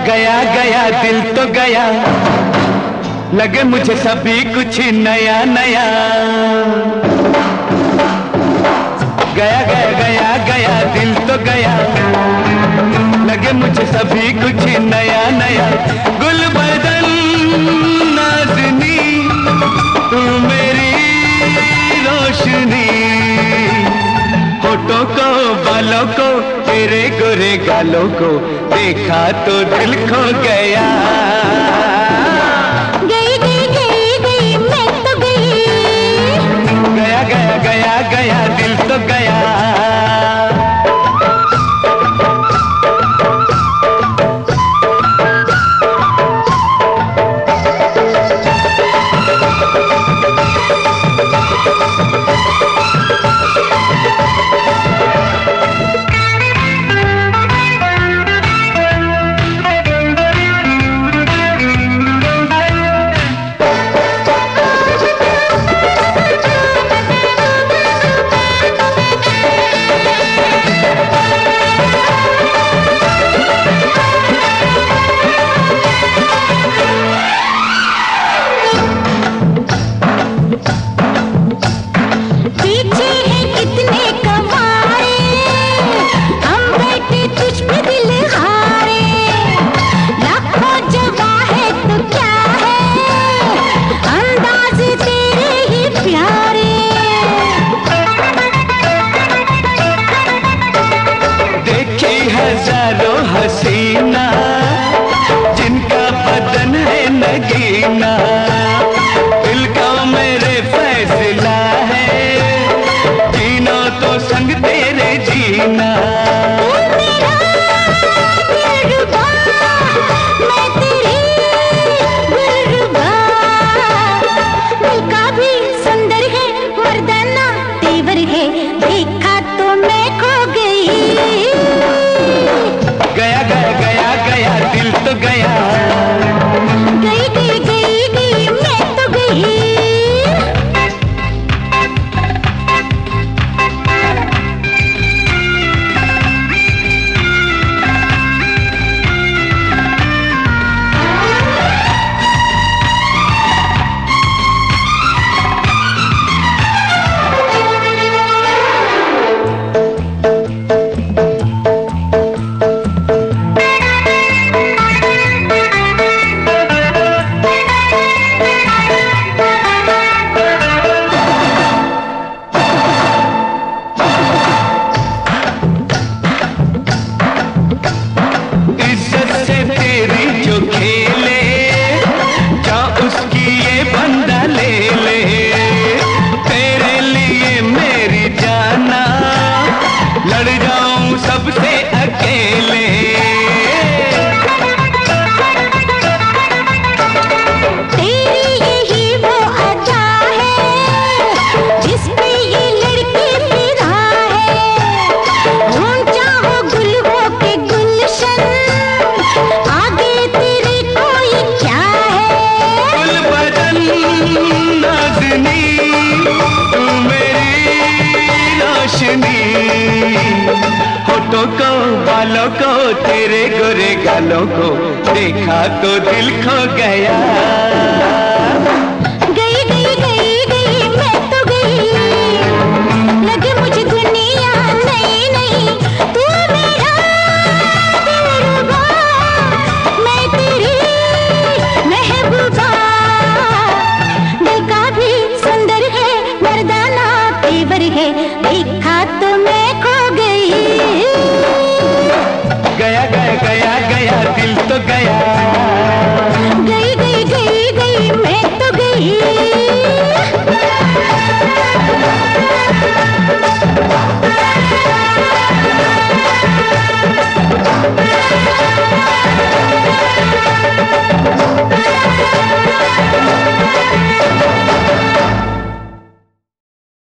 गया गया दिल तो गया, लगे मुझे सभी कुछ नया नया। गया गया गया गया दिल तो गया, लगे मुझे सभी कुछ नया नया। गुलबदन नाज़नी तू मेरी रोशनी, होठों को बालों को तेरे गोरे गालों को देखा तो दिल खो गया। गई गई गई गई मैं तो गई, गया गया गया गया दिल तो गया। हजारों हसीना जिनका बदन है नगीना, दिल का मेरे फैसला है, जीना तो संग तेरे जीना। दिल का भी सुंदर है मर्दाना तेवर है, देखा तो मैं खो गई। गया गया गया गया दिल तो गया, गई गई गई गई मैं तो गई। सबसे अकेले तेरी यही वो अदा है जिस पे ये लड़की फिदा है। ऊंचा हो गुल हो के गुलशन, आगे तेरे कोई क्या है। गुलबदन नाज़नी तू मेरी रोशनी, होठों को बालों को तेरे गोरे गालों को देखा तो दिल खो गया।